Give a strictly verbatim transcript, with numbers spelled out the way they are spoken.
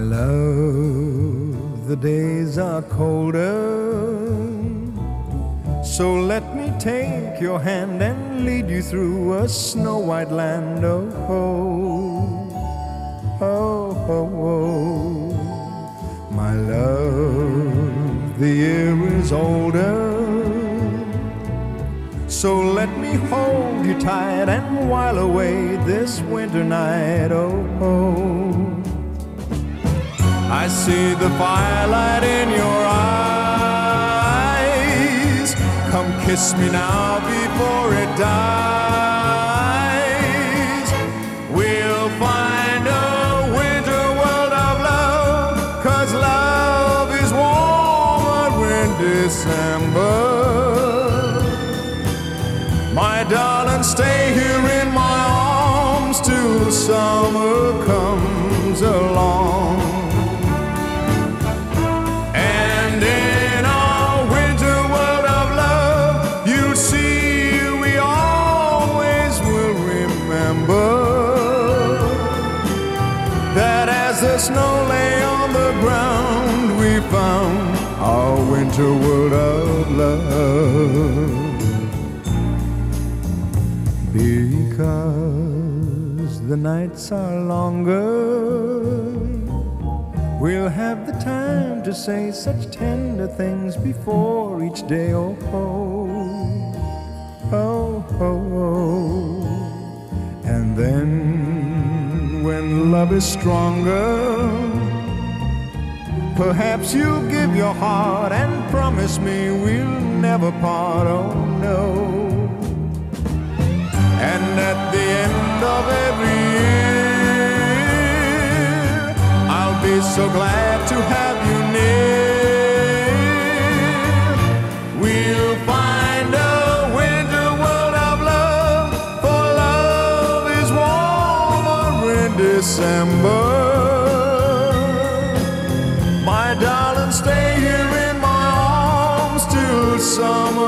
love, the days are colder, so let me take your hand and lead you through a snow-white land. Oh, oh, oh, oh, oh. My love, the year is older, so let me hold you tight and while away this winter night. Oh, oh. I see the firelight in your eyes. Come kiss me now before it dies. We'll find a winter world of love, 'cause love is warmer in December. My darling, stay here in my arms till summer comes along. And in our winter world of love, you'll see we always will remember that as the snow lay on the ground, we found our winter world of love. Because the nights are longer, we'll have the time to say such tender things before each day. Oh, oh, oh, oh, oh. And then when love is stronger, perhaps you'll give your heart and promise me we'll never part. Oh, no. And at the end of every year, I'll be so glad to have you near. We'll find a winter world of love, for love is warmer in December. My darling, stay here in my arms till summer